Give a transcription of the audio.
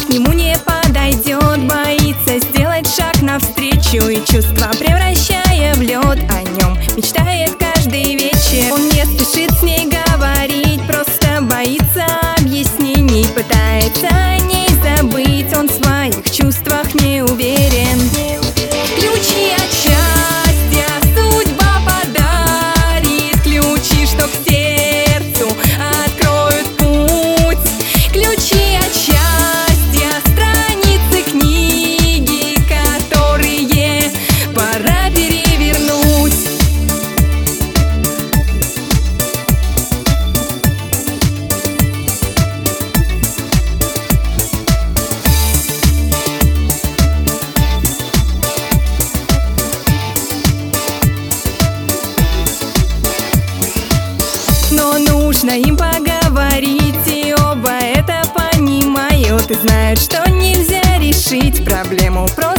к нему не подойдет, боится сделать шаг навстречу, и чувства превращая в лед, о нем мечтает каждый вечер. Он не спешит с ней говорить, просто боится объяснений, пытается о ней забыть, он в своих чувствах не уверен. Ключи от счастья судьба подарит, ключи, что к сердцу откроют путь. Ключи от счастья, страницы книги, которые пора перевернуть. Но нужно им поговорить, и оба это понимают, и знают, что нельзя решить проблему просто